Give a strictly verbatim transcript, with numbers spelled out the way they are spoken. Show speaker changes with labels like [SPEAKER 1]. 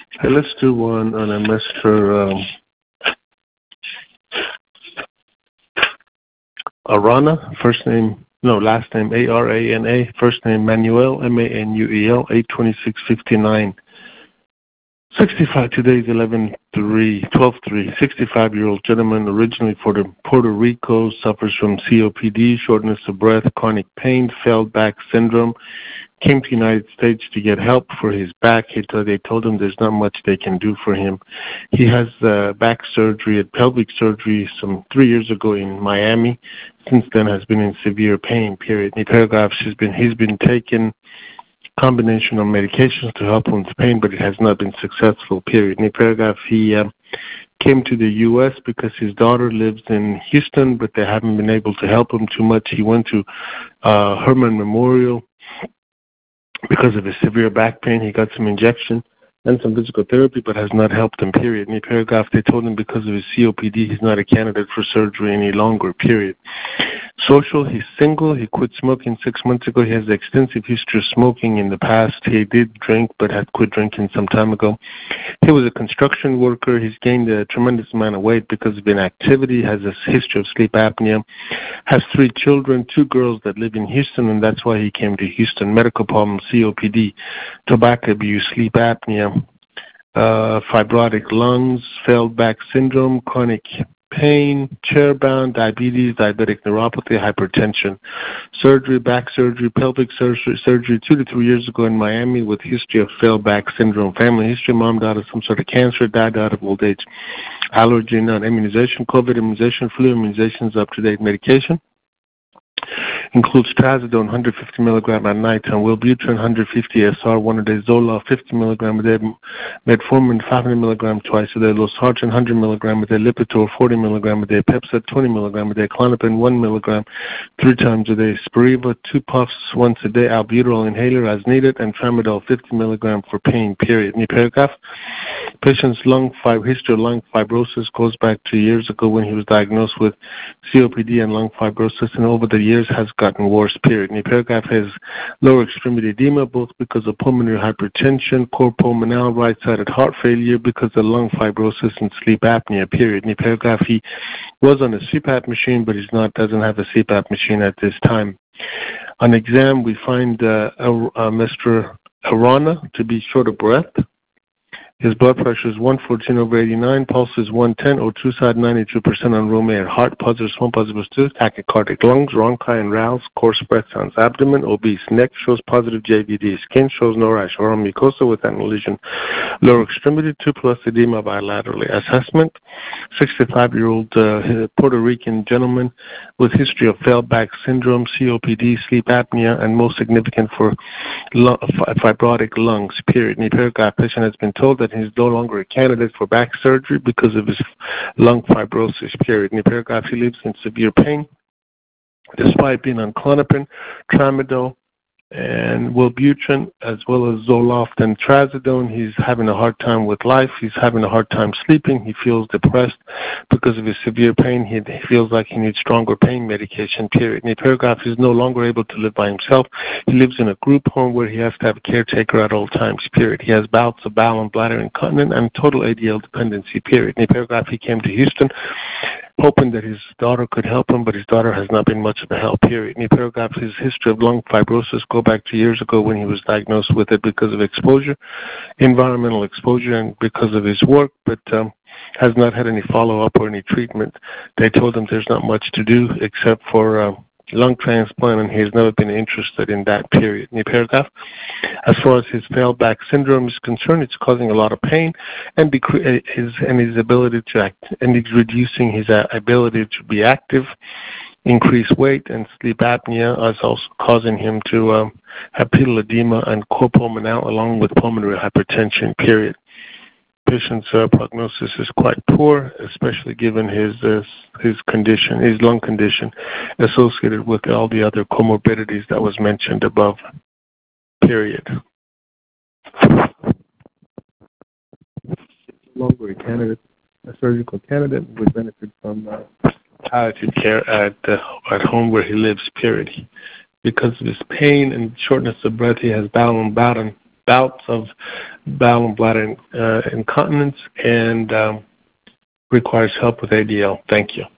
[SPEAKER 1] Hey, let's do one on a Mister Um, Arana, first name, no, last name A R A N A, first name Manuel, M A N U E L, eight twenty-six fifty-nine. sixty-five, today is eleven three, twelve three. sixty-five-year-old gentleman, originally from Puerto Rico, suffers from C O P D, shortness of breath, chronic pain, failed back syndrome. Came to the United States to get help for his back. He told, they told him there's not much they can do for him. He has uh, back surgery, pelvic surgery, some three years ago in Miami. Since then, has been in severe pain. Period. In the paragraphs, he's been he's been taking combination of medications to help him with pain, but it has not been successful. Period. In the paragraph, he uh, came to the U S because his daughter lives in Houston, but they haven't been able to help him too much. He went to uh, Herman Memorial because of his severe back pain. He got some injection and some physical therapy, but has not helped him, period. In the paragraph, they told him because of his C O P D, he's not a candidate for surgery any longer, period. Social, he's single. He quit smoking six months ago. He has an extensive history of smoking in the past. He did drink, but had quit drinking some time ago. He was a construction worker. He's gained a tremendous amount of weight because of inactivity, has a history of sleep apnea, has three children, two girls that live in Houston, and that's why he came to Houston. Medical problems, C O P D, tobacco abuse, sleep apnea, uh, fibrotic lungs, failed back syndrome, chronic pain, chair-bound, diabetes, diabetic neuropathy, hypertension, surgery, back surgery, pelvic surgery, surgery two to three years ago in Miami with history of failed back syndrome, family history, mom died of some sort of cancer, dad died of old age, allergy, non-immunization, COVID immunization, flu immunizations, up-to-date medication. Includes trazodone one hundred fifty milligram at night, and Wellbutrin one hundred fifty S R one a day, Zoloft fifty milligram a day, Metformin five hundred milligram twice a day, Losartan one hundred milligram a day, Lipitor forty milligram a day, Pepcid twenty milligram a day, Klonopin one milligram three times a day, Spiriva two puffs once a day, albuterol inhaler as needed, and Tramadol fifty milligram for pain, period. In the paragraph, patient's lung fib- history of lung fibrosis goes back two years ago when he was diagnosed with C O P D and lung fibrosis, and over the years has gotten worse, period. And the paragraph has lower extremity edema, both because of pulmonary hypertension, cor pulmonale, right-sided heart failure, because of lung fibrosis and sleep apnea, period. In the paragraph, he was on a C PAP machine, but he's not, doesn't have a C PAP machine at this time. On exam, we find uh, uh, Mister Arana to be short of breath. His blood pressure is one fourteen over eighty-nine, pulse is one ten, O two side ninety-two percent on room air, heart positive, small positive two, tachycardic lungs, rhonchi and rales, coarse breath sounds, abdomen, obese, neck shows positive J V D, skin shows no rash, oral mucosa with an lesion, lower extremity, two plus edema bilaterally. Assessment, sixty-five-year-old uh, Puerto Rican gentleman with history of failed back syndrome, C O P D, sleep apnea, and most significant for lung, fibrotic lungs, period. In the paragraph, patient has been told that he's no longer a candidate for back surgery because of his lung fibrosis, period. In the paragraph, he lives in severe pain despite being on Klonopin, Tramadol, and Wellbutrin, as well as Zoloft and Trazodone. He's having a hard time with life. He's having a hard time sleeping. He feels depressed because of his severe pain. He feels like he needs stronger pain medication, period. In the paragraph, he's no longer able to live by himself. He lives in a group home where he has to have a caretaker at all times, period. He has bouts of bowel and bladder incontinence and total A D L dependency, period. In the paragraph, he came to Houston hoping that his daughter could help him, but his daughter has not been much of a help, period. In the paragraph, his history of lung fibrosis go back to years ago when he was diagnosed with it because of exposure, environmental exposure, and because of his work, but um, has not had any follow-up or any treatment. They told him there's not much to do except for uh, lung transplant, and he has never been interested in that, period. In the paragraph, as far as his failed back syndrome is concerned, it's causing a lot of pain and decre- his and his ability to act, and it's reducing his uh, ability to be active, increase weight, and sleep apnea is also causing him to um, have pedal edema and cor pulmonale along with pulmonary hypertension, period. Patient's uh, prognosis is quite poor, especially given his uh, his condition, his lung condition, associated with all the other comorbidities that was mentioned above, period. No longer a candidate, a surgical candidate would benefit from uh, palliative care at uh, at home where he lives, period. Because of his pain and shortness of breath, he has bowel and bladder bouts of bowel and bladder uh, incontinence and um, requires help with A D L. Thank you.